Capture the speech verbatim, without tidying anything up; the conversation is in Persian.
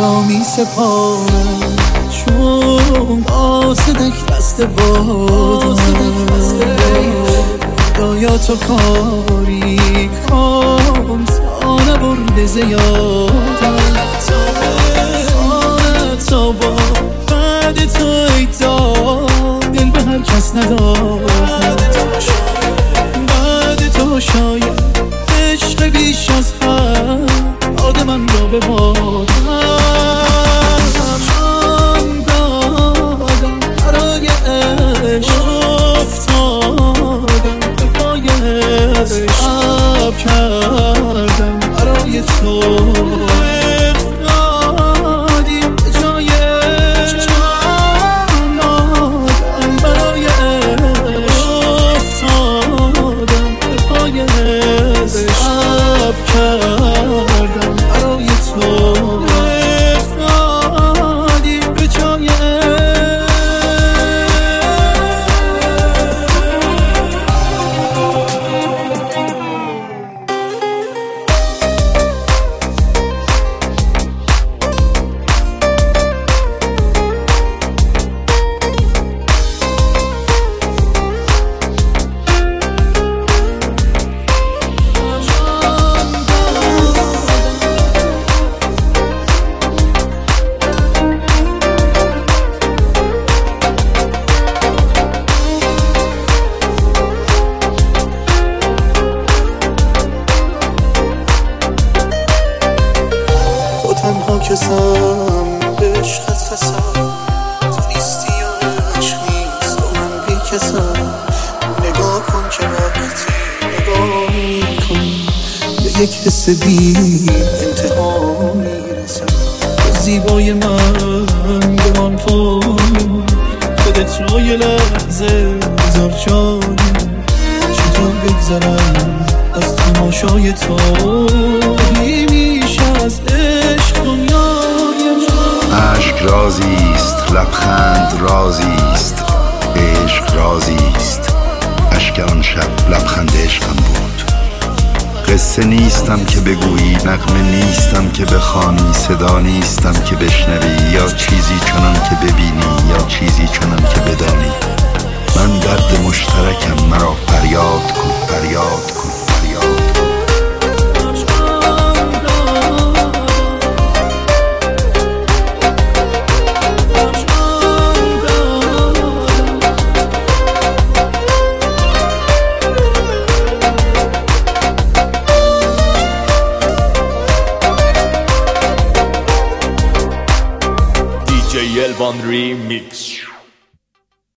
را می سپارم، چون قاصدک دست بادم. خدایا تو کاری کن تا نبرده زیادم، تا با بعد تو ایدان دل به هر کس ندارم. بعد تو شاید عشق بیش از حد آد من را به بادم. جان دادم برای عشق، افتادم به پای عشق، شب کردم برای تو. افتادیم به جای عشق، جان دادم برای عشق، افتادم به پای عشق، شب کردم برای تو. افتادیم به جای تنها کسم به عشقت خسم، تو نیستی و عشق نیست و من بی کسم. نگاه کن که وقتی نگاه میکنی به یک حس بی انتها میرسم. زیبای من بمان پای خودت رو یه لحظه بذار جایی، چطور بگذرم از تماشای تو. از عشق دنیای عشق رازیست، لبخند رازیست، عشق رازیست. اشک آن شب لبخند عشقم بود. قصه نیستم که بگویی، نغمه نیستم که بخوانی، صدا نیستم که بشنوی، یا چیزی چنان که ببینی یا چیزی چنان که بدانی. من درد مشترکم، مرا فریاد کن، فریاد کن، فریاد کن. D J Elvan Remix.